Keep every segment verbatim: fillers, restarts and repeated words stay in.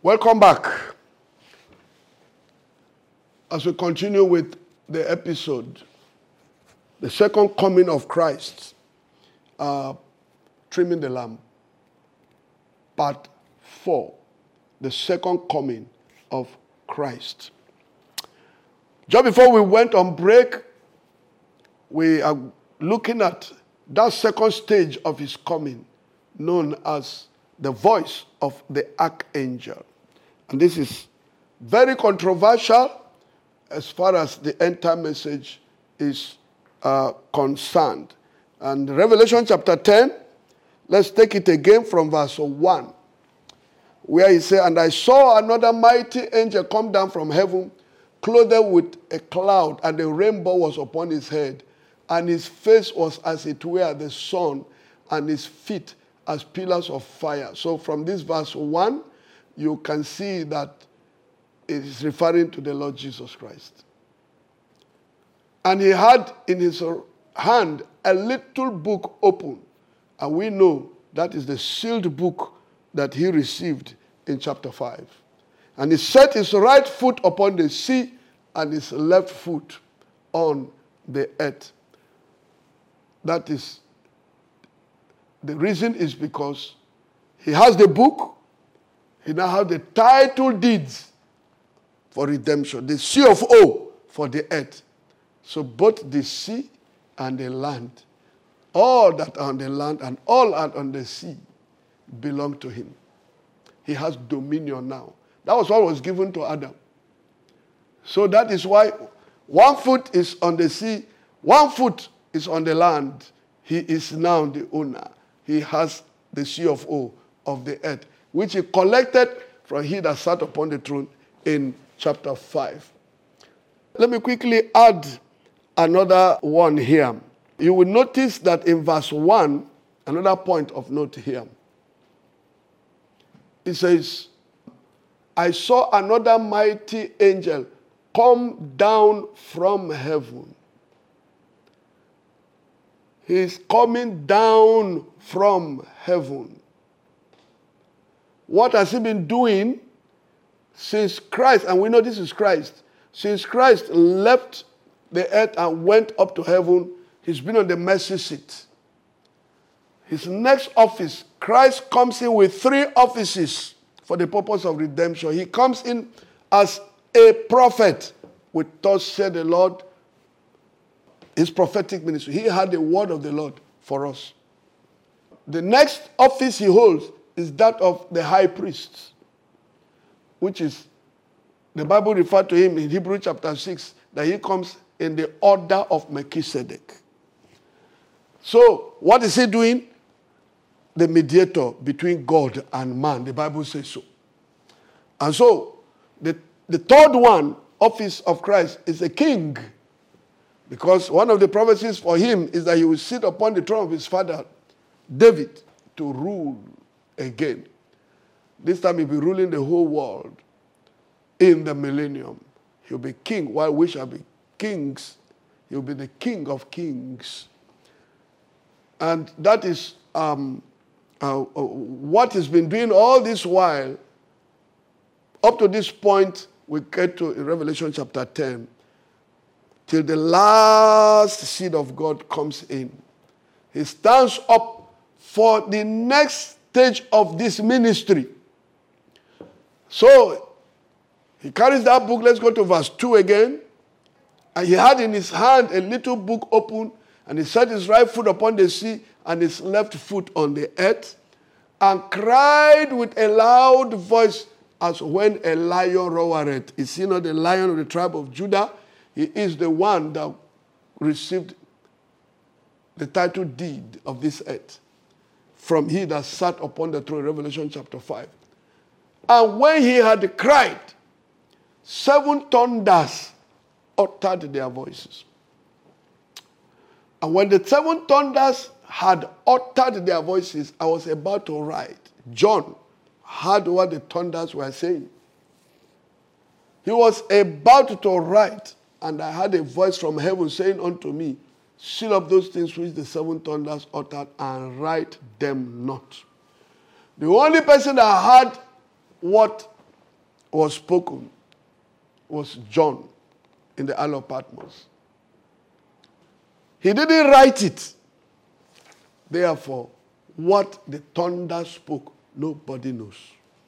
Welcome back. As we continue with the episode, the second coming of Christ, uh, trimming the lamb, part four, the second coming of Christ. Just before we went on break, we are looking at that second stage of his coming, known as the voice of the archangel. And this is very controversial as far as the end time message is uh, concerned. And Revelation chapter ten, let's take it again from verse one, where he said, "And I saw another mighty angel come down from heaven, clothed with a cloud, and a rainbow was upon his head, and his face was as it were the sun, and his feet as pillars of fire." So from this verse one, you can see that it is referring to the Lord Jesus Christ. And he had in his hand a little book open. And we know that is the sealed book that he received in chapter five. And he set his right foot upon the sea and his left foot on the earth. That is, the reason is because he has the book. He now has the title deeds for redemption, the C of O for the earth. So both the sea and the land, all that are on the land and all are on the sea, belong to him. He has dominion now. That was what was given to Adam. So that is why one foot is on the sea, one foot is on the land. He is now the owner. He has the C of O of the earth, which he collected from he that sat upon the throne in chapter five. Let me quickly add another one here. You will notice that in verse one, another point of note here. It says, "I saw another mighty angel come down from heaven." He is coming down from heaven. What has he been doing since Christ, and we know this is Christ, since Christ left the earth and went up to heaven? He's been on the mercy seat. His next office, Christ comes in with three offices for the purpose of redemption. He comes in as a prophet, with thus said the Lord, his prophetic ministry. He had the word of the Lord for us. The next office he holds is that of the high priest, which is, the Bible referred to him in Hebrews chapter six, that he comes in the order of Melchizedek. So, what is he doing? The mediator between God and man. The Bible says so. And so, the, the third one, office of Christ, is a king. Because one of the prophecies for him is that he will sit upon the throne of his father, David, to rule again. This time he'll be ruling the whole world in the millennium. He'll be king, while we shall be kings. He'll be the King of kings. And that is um, uh, uh, what he's been doing all this while. Up to this point, we get to in Revelation chapter ten, till the last seed of God comes in. He stands up for the next stage of this ministry. So, he carries that book. Let's go to verse two again. And he had in his hand a little book open, and he set his right foot upon the sea and his left foot on the earth, and cried with a loud voice as when a lion roareth. Is he not the lion of the tribe of Judah? He is the one that received the title deed of this earth from he that sat upon the throne, Revelation chapter five. And when he had cried, seven thunders uttered their voices. And when the seven thunders had uttered their voices, I was about to write. John heard what the thunders were saying. He was about to write, and I heard a voice from heaven saying unto me, seal up those things which the seven thunders uttered, and write them not. The only person that heard what was spoken was John in the Isle of Patmos. He didn't write it. Therefore, what the thunder spoke, nobody knows.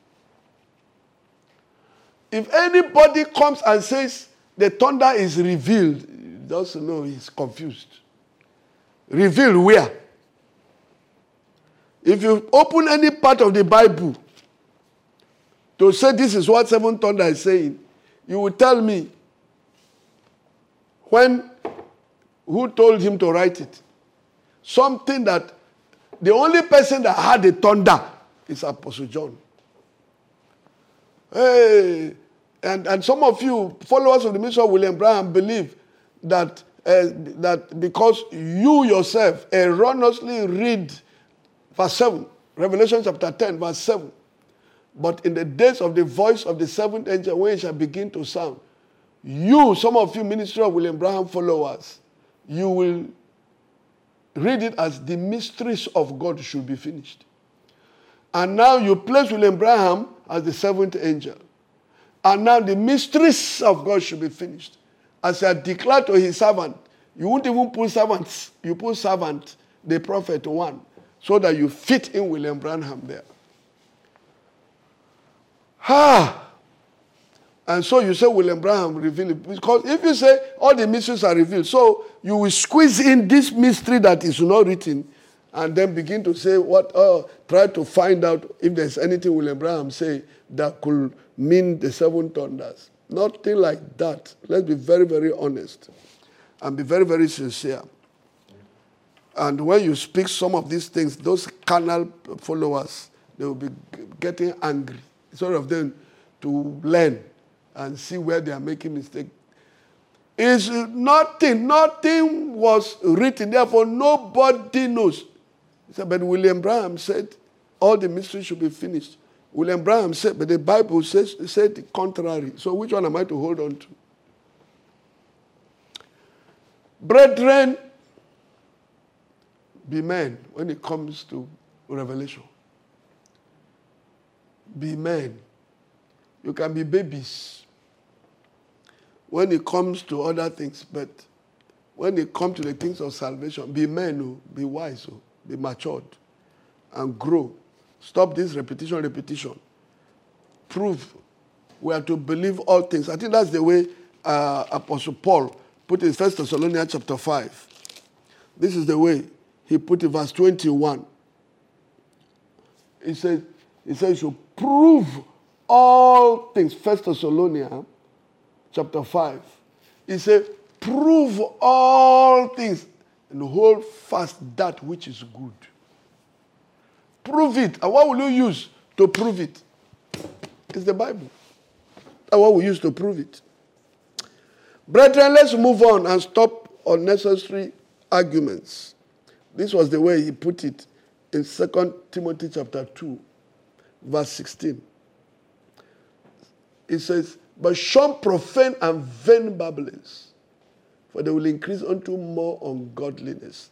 If anybody comes and says the thunder is revealed, you just know he's confused. Revealed where? If you open any part of the Bible to say this is what seven thunder is saying, you will tell me when, who told him to write it? Something that the only person that had the thunder is Apostle John. Hey, and, and some of you, followers of the ministry of William Branham, believe that, uh, that because you yourself erroneously read verse seven, Revelation chapter ten, verse seven, but in the days of the voice of the seventh angel, when it shall begin to sound, you, some of you ministry of William Branham followers, you will read it as the mysteries of God should be finished. And now you place William Branham as the seventh angel. And now the mysteries of God should be finished. As I declared to his servant, you won't even put servants, you put servant, the prophet one, so that you fit in William Branham there. Ah! And so you say William Branham revealed it. Because if you say all the mysteries are revealed, so you will squeeze in this mystery that is not written and then begin to say what, oh, try to find out if there's anything William Branham say that could mean the seven thunders. Nothing like that. Let's be very, very honest and be very, very sincere. And when you speak some of these things, those carnal followers, they will be getting angry. Instead of them to learn and see where they are making mistakes. It's nothing, nothing was written, therefore nobody knows. He said, but William Branham said all the mysteries should be finished. William Branham said, but the Bible says said the contrary. So which one am I to hold on to? Brethren, be men when it comes to revelation. Be men. You can be babies when it comes to other things, but when it comes to the things of salvation, be men, oh, be wise, oh, be matured, and grow. Stop this repetition, repetition. Prove we are to believe all things. I think that's the way uh, Apostle Paul put it in First Thessalonians chapter five. This is the way he put it, verse twenty-one. He says, he says, you prove all things. First Thessalonians chapter five. He said, prove all things and hold fast that which is good. Prove it. And what will you use to prove it? It's the Bible. That's what we use to prove it. Brethren, let's move on and stop unnecessary arguments. This was the way he put it in Second Timothy chapter two, verse sixteen. It says, but shun profane and vain babblings, for they will increase unto more ungodliness.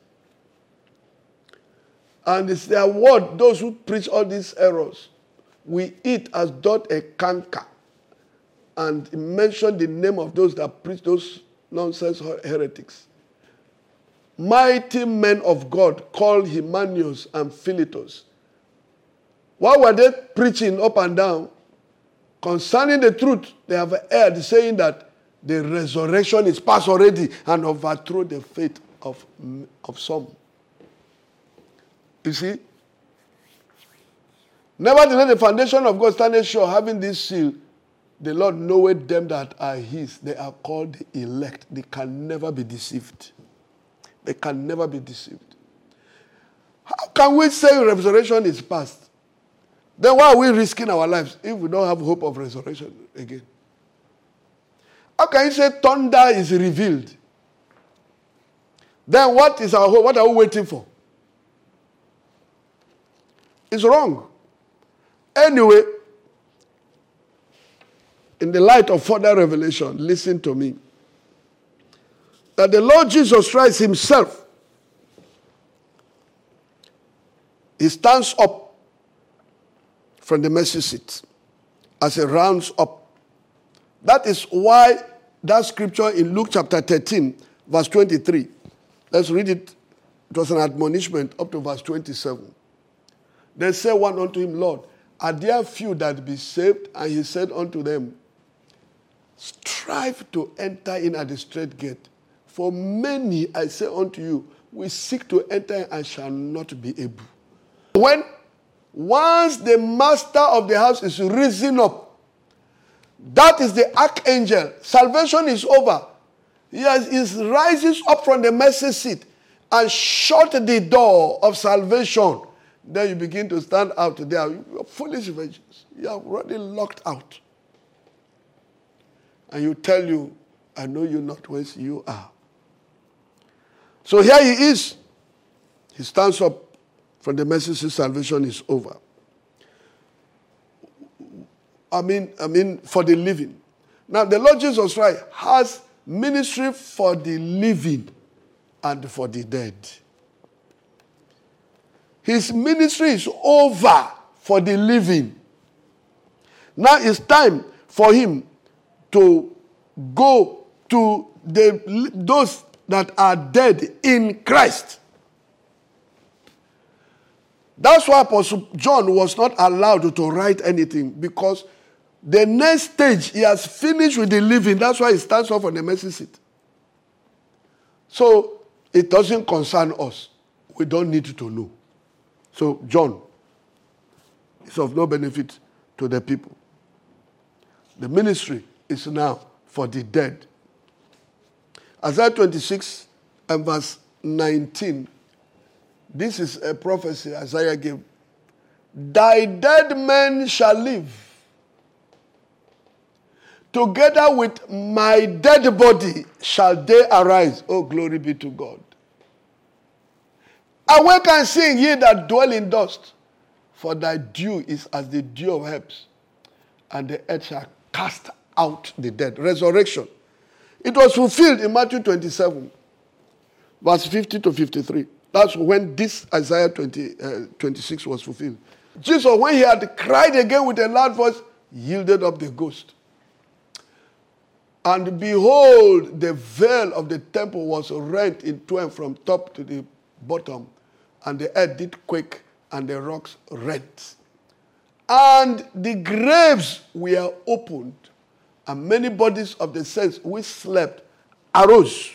And it's their word, those who preach all these errors, we eat as doth a canker. And mention the name of those that preach those nonsense heretics. Mighty men of God called Hymenaeus and Philetus. What were they preaching up and down? Concerning the truth, they have erred, saying that the resurrection is past already and overthrow the faith of, of some. You see? Nevertheless, the foundation of God standeth sure, having this seal, the Lord knoweth them that are his. They are called the elect. They can never be deceived. They can never be deceived. How can we say resurrection is past? Then why are we risking our lives if we don't have hope of resurrection again? How can you say thunder is revealed? Then what is our hope? What are we waiting for? It's wrong. Anyway, in the light of further revelation, listen to me. That the Lord Jesus Christ himself, he stands up from the mercy seat as he rounds up That is why that scripture in Luke chapter thirteen, verse twenty-three. Let's read it. It was an admonishment up to verse twenty-seven. Then said one unto him, Lord, are there few that be saved? And he said unto them, strive to enter in at the straight gate. For many, I say unto you, we seek to enter and shall not be able. When once the master of the house is risen up, that is the archangel. Salvation is over. He, has, he rises up from the mercy seat and shut the door of salvation. Then you begin to stand out there. You are foolish virgins. You are already locked out. And you tell you, I know you not whence you are. So here he is. He stands up from the mercy seat. Salvation is over. I mean, I mean, for the living. Now, the Lord Jesus Christ has ministry for the living and for the dead. His ministry is over for the living. Now it's time for him to go to the, those that are dead in Christ. That's why Apostle John was not allowed to write anything, because the next stage, he has finished with the living. That's why he stands up on the mercy seat. So it doesn't concern us. We don't need to know. So John is of no benefit to the people. The ministry is now for the dead. Isaiah twenty-six and verse nineteen. This is a prophecy Isaiah gave. Thy dead men shall live, together with my dead body shall they arise. Oh, glory be to God. Awake and sing, ye that dwell in dust, for thy dew is as the dew of herbs, and the earth shall cast out the dead. Resurrection. It was fulfilled in Matthew twenty-seven, verse fifty to fifty-three. That's when this Isaiah twenty, uh, twenty-six was fulfilled. Jesus, when he had cried again with a loud voice, yielded up the ghost. And behold, the veil of the temple was rent in twain from top to the bottom, and the earth did quake, and the rocks rent. And the graves were opened, and many bodies of the saints which slept arose,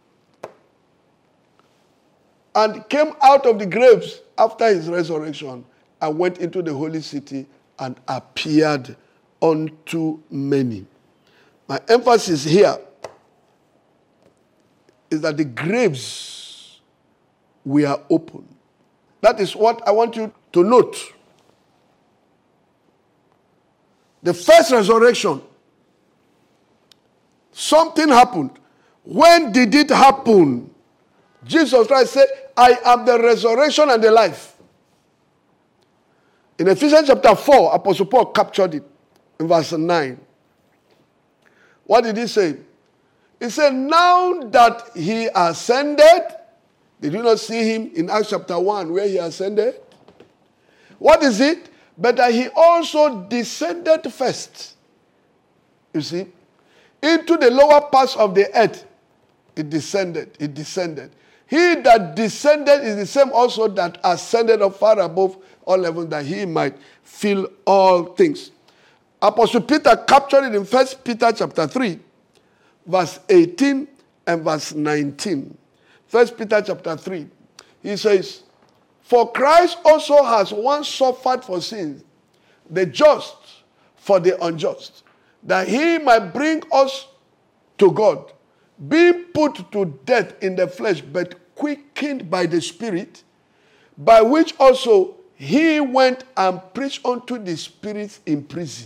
and came out of the graves after his resurrection, and went into the holy city, and appeared unto many. My emphasis here is that the graves were open. That is what I want you to note. The first resurrection, something happened. When did it happen? Jesus Christ said, I am the resurrection and the life. In Ephesians chapter four, Apostle Paul captured it in verse nine. What did he say? He said, now that he ascended, did you not see him in Acts chapter one where he ascended? What is it? But that he also descended first. You see? Into the lower parts of the earth. It descended. It descended. He that descended is the same also that ascended up far above all heaven, that he might fill all things. Apostle Peter captured it in First Peter chapter three, verse eighteen and verse nineteen. First Peter chapter three, he says, for Christ also has once suffered for sins, the just for the unjust, that he might bring us to God, being put to death in the flesh, but quickened by the Spirit, by which also he went and preached unto the spirits in prison,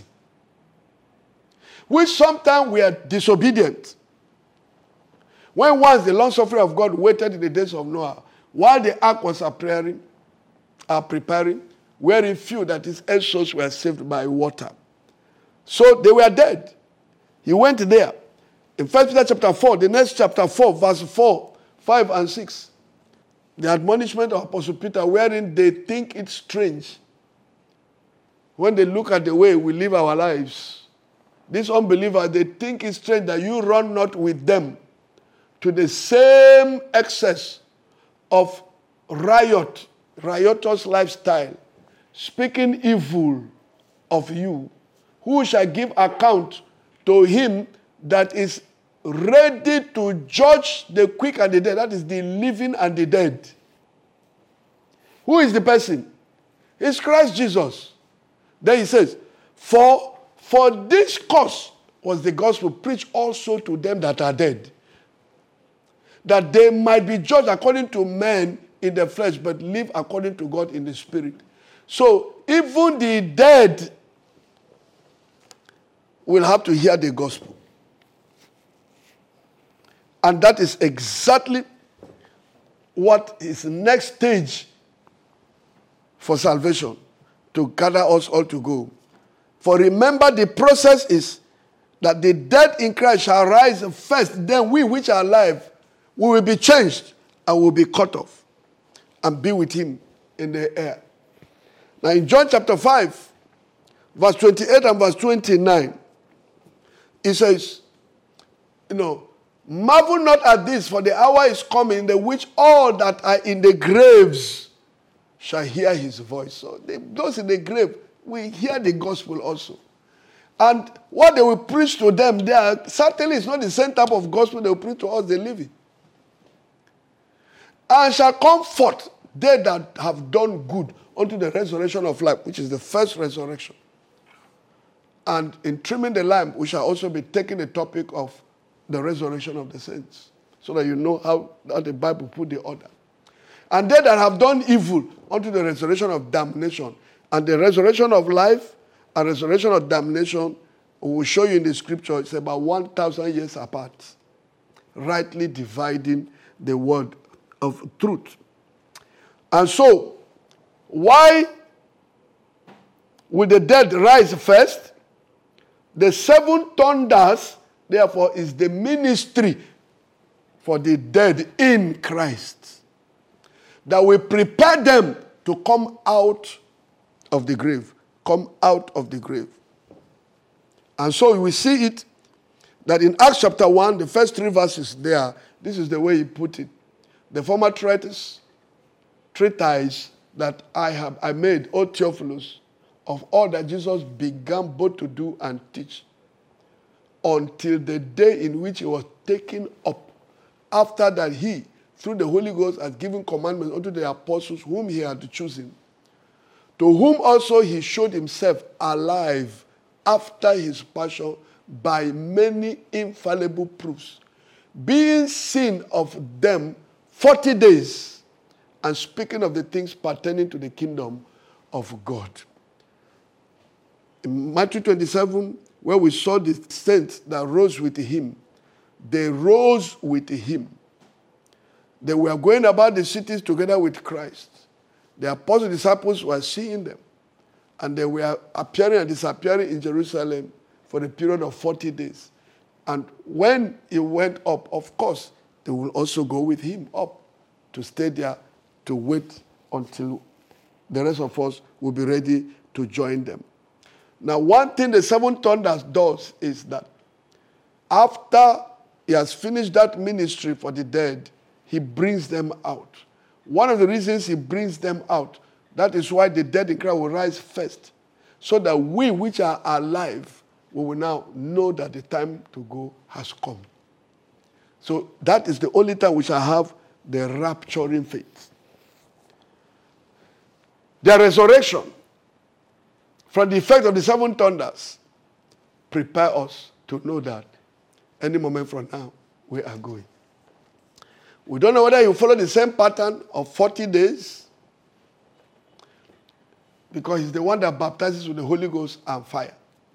which sometimes were disobedient. When once the long suffering of God waited in the days of Noah, while the ark was preparing, uh, preparing, wherein few, that is, eight souls were saved by water. So they were dead. He went there. In First Peter chapter four, the next chapter four, verse four, five and six, the admonishment of Apostle Peter, wherein they think it strange when they look at the way we live our lives, these unbelievers, they think it's strange that you run not with them to the same excess of riot, riotous lifestyle, speaking evil of you. Who shall give account to him that is ready to judge the quick and the dead? That is the living and the dead. Who is the person? It's Christ Jesus. Then he says, For, for this cause was the gospel preached also to them that are dead, that they might be judged according to men in the flesh, but live according to God in the spirit. So even the dead will have to hear the gospel. And that is exactly what is next stage for salvation, to gather us all to go. For remember, the process is that the dead in Christ shall rise first, then we which are alive, we will be changed and will be cut off and be with him in the air. Now in John chapter five, verse twenty-eight and verse twenty-nine, it says, you know, marvel not at this, for the hour is coming in the which all that are in the graves shall hear his voice. So they, those in the grave will hear the gospel also. And what they will preach to them there, certainly it's not the same type of gospel they will preach to us, the living. And shall come forth they that have done good unto the resurrection of life, which is the first resurrection. And in trimming the lamp, we shall also be taking the topic of the resurrection of the saints, so that you know how, how the Bible put the order. And they that have done evil unto the resurrection of damnation. And the resurrection of life and resurrection of damnation, we will show you in the scripture, it's about one thousand years apart. Rightly dividing the word of truth. And so, why will the dead rise first? The seven thunders, therefore, is the ministry for the dead in Christ, that will prepare them to come out of the grave. Come out of the grave. And so we see it, that in Acts chapter one, the first three verses there, this is the way he put it. The former treatise, treatise that I have I made, O Theophilus, of all that Jesus began both to do and teach, until the day in which he was taken up, after that he, through the Holy Ghost, has given commandments unto the apostles whom he had chosen, to whom also he showed himself alive after his passion by many infallible proofs, being seen of them forty days, and speaking of the things pertaining to the kingdom of God. In Matthew twenty-seven, where we saw the saints that rose with him, they rose with him. They were going about the cities together with Christ. The apostles disciples were seeing them. And they were appearing and disappearing in Jerusalem for a period of forty days. And when he went up, of course, they will also go with him up to stay there to wait until the rest of us will be ready to join them. Now, one thing the seven thunders does is that after he has finished that ministry for the dead, he brings them out. One of the reasons he brings them out, that is why the dead in Christ will rise first, so that we which are alive, we will now know that the time to go has come. So that is the only time we shall have the rapturing faith. The resurrection from the effect of the seven thunders prepare us to know that any moment from now we are going. We don't know whether you follow the same pattern of forty days, because he's the one that baptizes with the Holy Ghost and fire.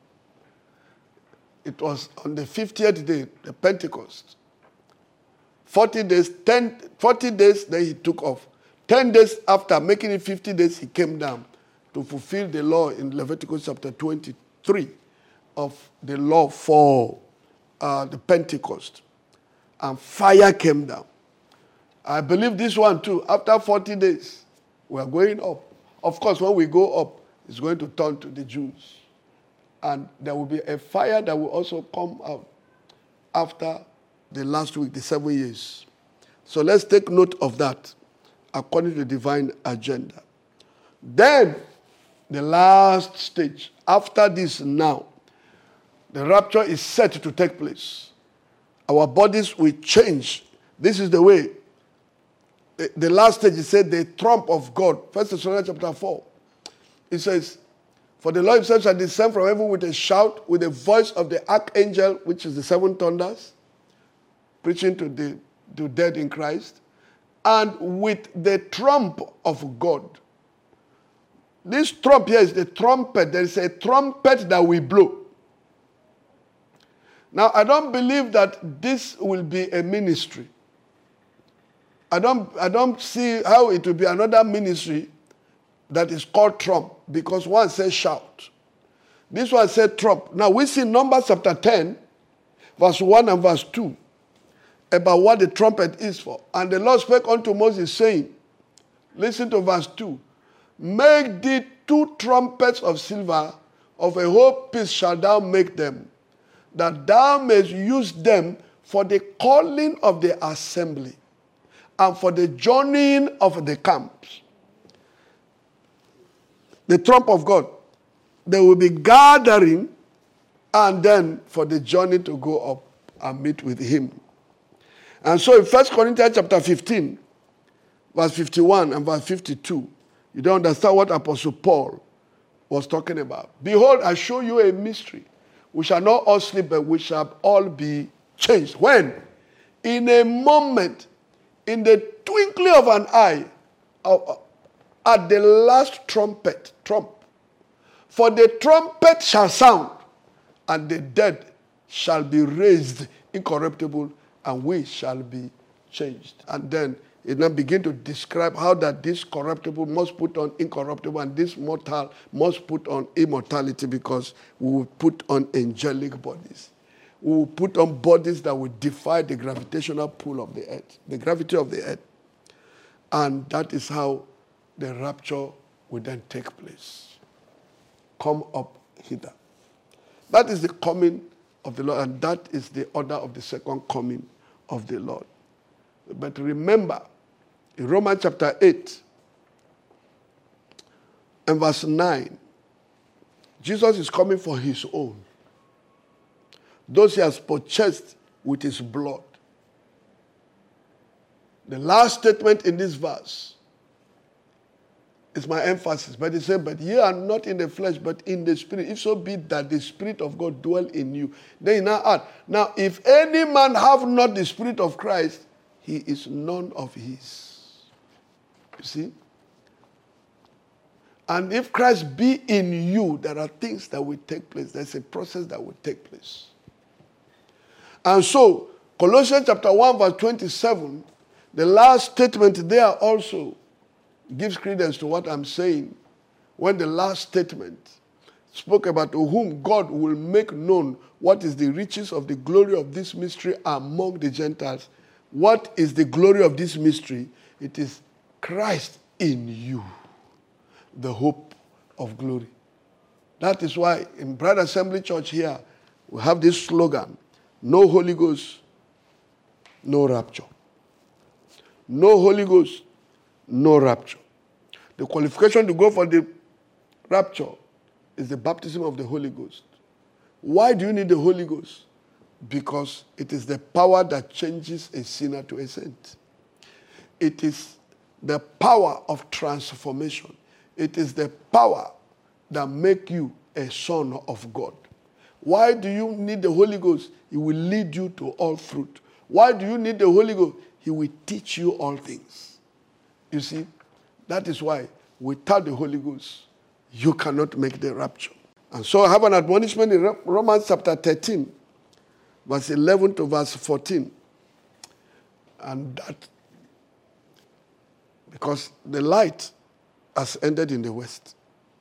It was on the fiftieth day, the Pentecost. forty days, ten, forty days, then he took off. ten days after, making it fifty days, he came down to fulfill the law in Leviticus chapter twenty-three of the law for uh, the Pentecost. And fire came down. I believe this one too. After forty days, we are going up. Of course, when we go up, it's going to turn to the Jews. And there will be a fire that will also come out after the last week, the seven years. So let's take note of that according to the divine agenda. Then, the last stage, after this now, the rapture is set to take place. Our bodies will change. This is the way. The, the last stage, it said, the trump of God. First Thessalonians chapter four. It says, for the Lord himself shall descend from heaven with a shout, with the voice of the archangel, which is the seven thunders, preaching to the to dead in Christ, and with the trump of God. This trump here is the trumpet. There is a trumpet that we blow. Now, I don't believe that this will be a ministry. I don't, I don't see how it will be another ministry that is called trump, because one says shout. This one said trump. Now, we see Numbers chapter ten, verse one and verse two, about what the trumpet is for. And the Lord spake unto Moses, saying, listen to verse two, make thee two trumpets of silver, of a whole piece shalt thou make them, that thou mayest use them for the calling of the assembly, and for the journeying of the camps. The trump of God. They will be gathering, and then for the journey to go up and meet with him. And so in First Corinthians chapter fifteen, verse fifty-one and verse fifty-two, you don't understand what Apostle Paul was talking about. Behold, I show you a mystery. We shall not all sleep, but we shall all be changed. When? In a moment, in the twinkling of an eye, uh, at the last trumpet, trump. For the trumpet shall sound, and the dead shall be raised incorruptible, and we shall be changed. And then it now begin to describe how that this corruptible must put on incorruptible, and this mortal must put on immortality, because we will put on angelic bodies. We will put on bodies that will defy the gravitational pull of the earth, the gravity of the earth. And that is how the rapture will then take place. Come up hither. That is the coming of the Lord, and that is the order of the second coming of the Lord. But remember, in Romans chapter eight and verse nine, Jesus is coming for his own, those he has purchased with his blood. The last statement in this verse is my emphasis. But he said, but ye are not in the flesh, but in the spirit. If so be that the Spirit of God dwell in you. Then he now add, now if any man have not the Spirit of Christ, he is none of his. You see? And if Christ be in you, there are things that will take place. There's a process that will take place. And so, Colossians chapter one, verse twenty-seven, the last statement there also gives credence to what I'm saying, when the last statement spoke about to whom God will make known what is the riches of the glory of this mystery among the Gentiles. What is the glory of this mystery? It is Christ in you, the hope of glory. That is why in Bride Assembly Church here, we have this slogan, no Holy Ghost, no rapture. No Holy Ghost, no rapture. The qualification to go for the rapture is the baptism of the Holy Ghost. Why do you need the Holy Ghost? Because it is the power that changes a sinner to a saint. It is the power of transformation. It is the power that makes you a son of God. Why do you need the Holy Ghost? He will lead you to all fruit. Why do you need the Holy Ghost? He will teach you all things. You see, that is why without the Holy Ghost, you cannot make the rapture. And so I have an admonishment in Romans chapter thirteen, verse eleven to verse fourteen. And that, because the light has ended in the west.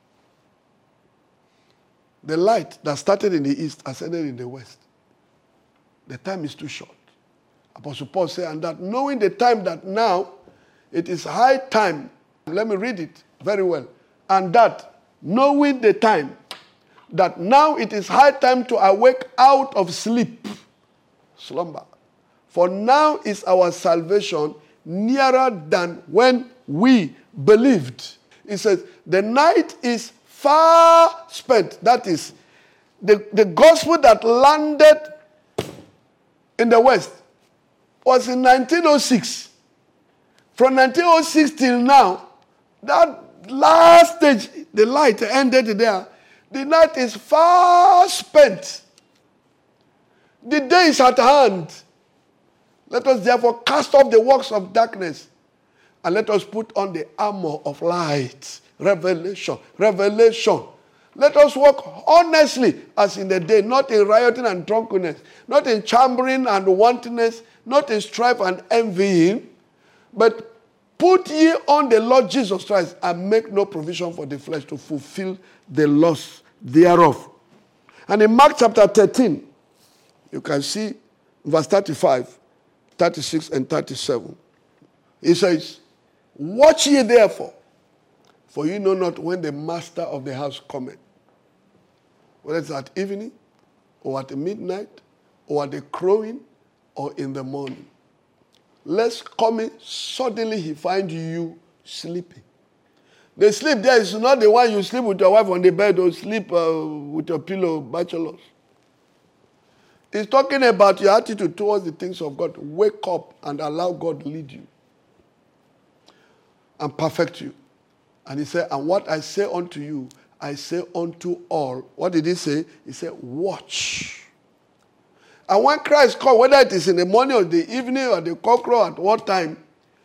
The light that started in the east has ended in the west. The time is too short. Apostle Paul said, and that knowing the time that now it is high time, let me read it very well, and that knowing the time that now it is high time to awake out of sleep, slumber. For now is our salvation nearer than when we believed. It says, the night is far spent. That is, the, the gospel that landed in the West was in nineteen oh six. From nineteen oh six till now, that last stage, the light ended there. The night is far spent. The day is at hand. Let us therefore cast off the works of darkness and let us put on the armor of light. Revelation. Revelation. Let us walk honestly as in the day, not in rioting and drunkenness, not in chambering and wantonness, not in strife and envying, but put ye on the Lord Jesus Christ and make no provision for the flesh to fulfill the lust thereof. And in Mark chapter thirteen, you can see verse thirty-five, thirty-six, and thirty-seven. He says, watch ye therefore, for you know not when the master of the house cometh, whether it's at evening, or at midnight, or at the crowing, or in the morning. Lest coming, suddenly he find you sleeping. The sleep there is not the one you sleep with your wife on the bed or sleep uh, with your pillow, bachelors. It's talking about your attitude towards the things of God. Wake up and allow God lead you and perfect you. And he said, and what I say unto you, I say unto all. What did he say? He said, watch. And when Christ comes, whether it is in the morning or the evening or the cockcrow at what time,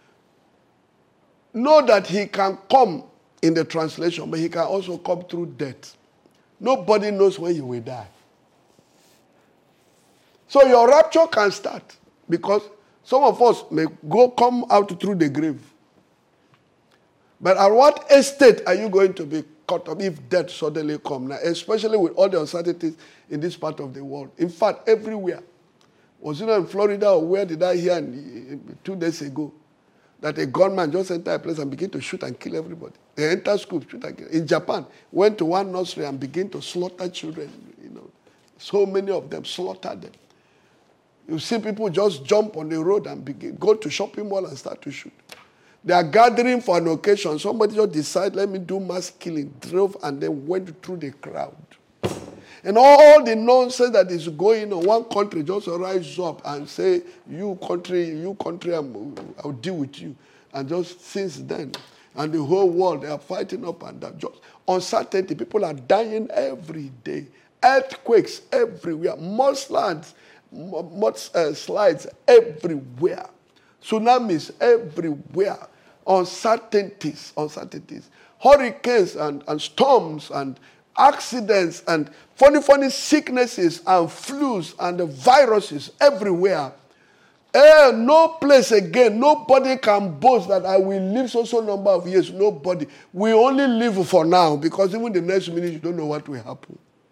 know that he can come in the translation, but he can also come through death. Nobody knows when you will die. So your rapture can start because some of us may go come out through the grave. But at what estate are you going to be caught up if death suddenly comes? Now, especially with all the uncertainties in this part of the world. In fact, everywhere. Was it not in Florida or where did I hear in, two days ago that a gunman just entered a place and began to shoot and kill everybody? They enter school, shoot and kill. In Japan, went to one nursery and began to slaughter children. You know, so many of them slaughtered them. You see people just jump on the road and begin, go to shopping mall and start to shoot. They are gathering for an occasion. Somebody just decided, let me do mass killing, drove and then went through the crowd. And all the nonsense that is going on, one country just rise up and say, you country, you country, I'm, I'll deal with you. And just since then, and the whole world, they are fighting up and down. Just uncertainty. People are dying every day. Earthquakes everywhere. Mudslides, mudslides everywhere. Tsunamis everywhere. Uncertainties, uncertainties. Hurricanes and, and storms and accidents and funny, funny sicknesses and flus and the viruses everywhere. Eh, no place again. Nobody can boast that I will live so so number of years. Nobody. We only live for now because even the next minute you don't know what will happen.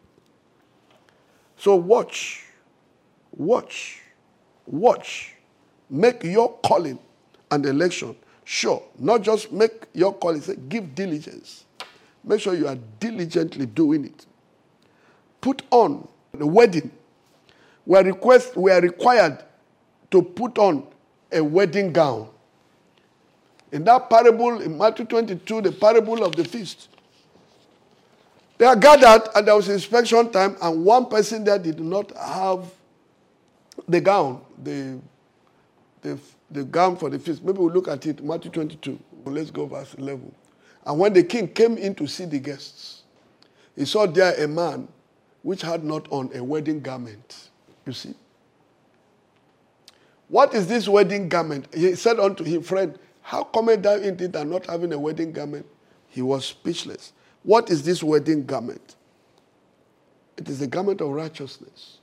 So watch. Watch. Watch. Make your calling and election sure. Not just make your calling. Say, give diligence. Make sure you are diligently doing it. Put on the wedding. We are, request, we are required to put on a wedding gown. In that parable, in Matthew twenty-two, the parable of the feast, they are gathered and there was inspection time and one person there did not have the gown, the, the, the gown for the feast. Maybe we'll look at it, Matthew twenty-two. Let's go verse eleven. And when the king came in to see the guests, he saw there a man which had not on a wedding garment. You see? What is this wedding garment? He said unto him, friend, how cometh thou into it and not having a wedding garment? He was speechless. What is this wedding garment? It is the garment of righteousness.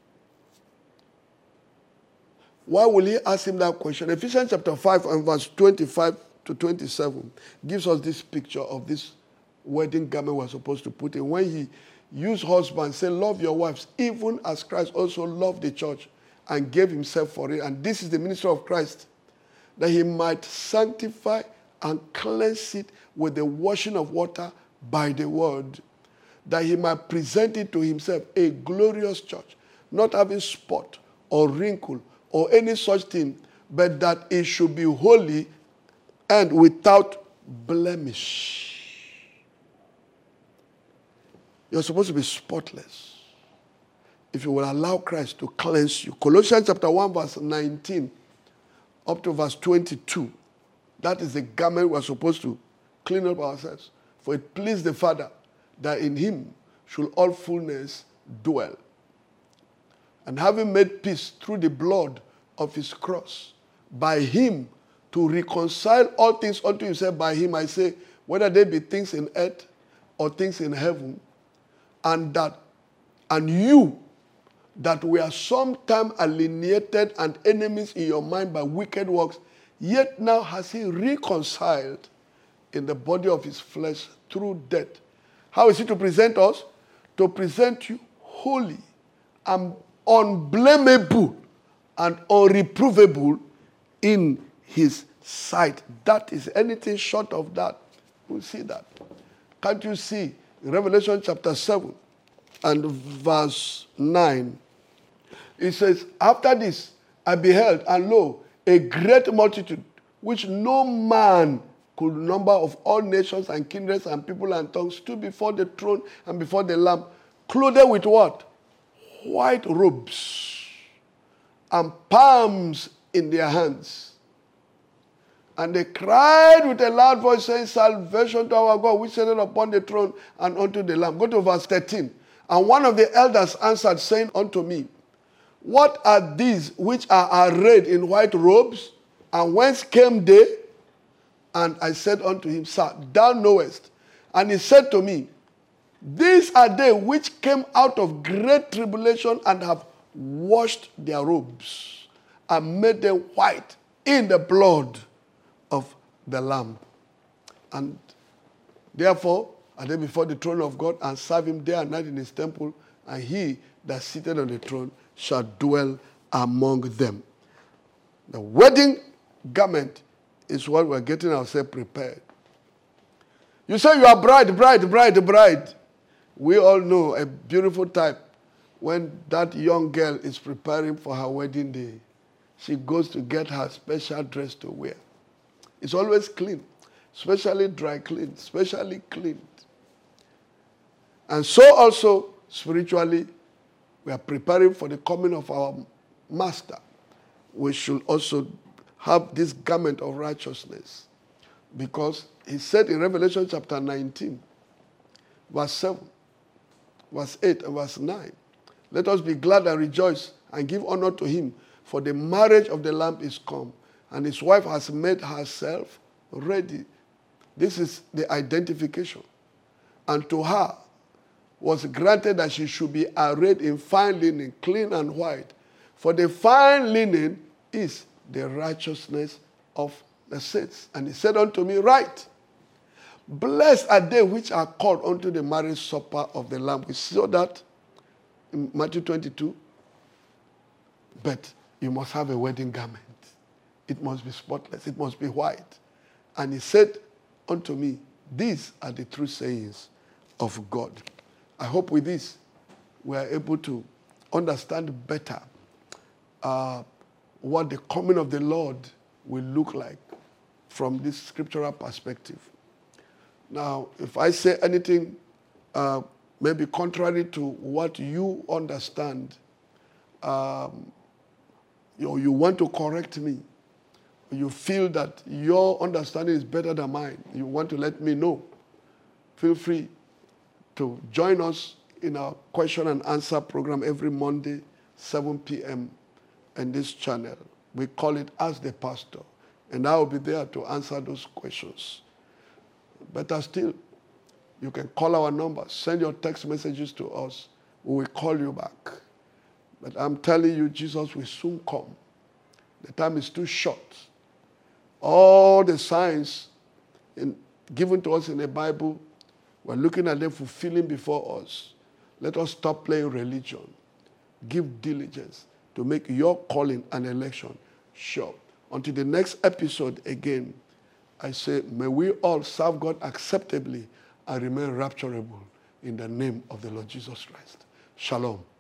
Why will he ask him that question? Ephesians chapter five and verse twenty-five to twenty-seven gives us this picture of this wedding garment we're supposed to put in. When he used husbands, say, love your wives, even as Christ also loved the church and gave himself for it. And this is the ministry of Christ, that he might sanctify and cleanse it with the washing of water by the word, that he might present it to himself a glorious church, not having spot or wrinkle or any such thing, but that it should be holy and without blemish. You're supposed to be spotless if you will allow Christ to cleanse you. Colossians chapter one, verse nineteen, up to verse twenty-two. That is the garment we're supposed to clean up ourselves. For it pleased the Father that in him should all fullness dwell. And having made peace through the blood of his cross, by him to reconcile all things unto himself. By him, I say, whether they be things in earth or things in heaven, and that, and you, that were sometime alienated and enemies in your mind by wicked works, yet now has he reconciled in the body of his flesh through death. How is he to present us? To present you holy and unblameable and unreprovable in his sight. That is anything short of that. We'll see that. Can't you see in Revelation chapter seven and verse nine? It says, after this I beheld, and lo, a great multitude, which no man could number, of all nations and kindreds and people and tongues, stood before the throne and before the Lamb, clothed with what? White robes, and palms in their hands. And they cried with a loud voice, saying, salvation to our God, which sitteth upon the throne and unto the Lamb. Go to verse thirteen. And one of the elders answered, saying unto me, what are these which are arrayed in white robes? And whence came they? And I said unto him, sir, thou knowest. And he said to me, these are they which came out of great tribulation and have washed their robes and made them white in the blood of the Lamb. And therefore are they before the throne of God, and serve him day and night in his temple, and he that sitteth on the throne shall dwell among them. The wedding garment is what we're getting ourselves prepared. You say you are bride, bride, bride, bride. We all know a beautiful type when that young girl is preparing for her wedding day. She goes to get her special dress to wear. It's always clean, especially dry cleaned, specially cleaned. And so also, spiritually, we are preparing for the coming of our Master. We should also have this garment of righteousness. Because he said in Revelation chapter nineteen, verse seven, verse eight, and verse nine, let us be glad and rejoice and give honor to him, for the marriage of the Lamb is come, and his wife has made herself ready. This is the identification. And to her was granted that she should be arrayed in fine linen, clean and white. For the fine linen is the righteousness of the saints. And he said unto me, write, blessed are they which are called unto the marriage supper of the Lamb. We saw that in Matthew twenty-two. But you must have a wedding garment. It must be spotless. It must be white. And he said unto me, these are the true sayings of God. I hope with this we are able to understand better uh, what the coming of the Lord will look like from this scriptural perspective. Now, if I say anything uh, maybe contrary to what you understand, um, you, you want to correct me, you feel that your understanding is better than mine, you want to let me know, feel free to join us in our question and answer program every Monday, seven p.m. in this channel. We call it Ask the Pastor. And I will be there to answer those questions. Better still, you can call our number, send your text messages to us. We will call you back. But I'm telling you, Jesus will soon come. The time is too short. All the signs in, given to us in the Bible, we're looking at them fulfilling before us. Let us stop playing religion. Give diligence to make your calling and election sure. Until the next episode again, I say, may we all serve God acceptably and remain rapturable in the name of the Lord Jesus Christ. Shalom.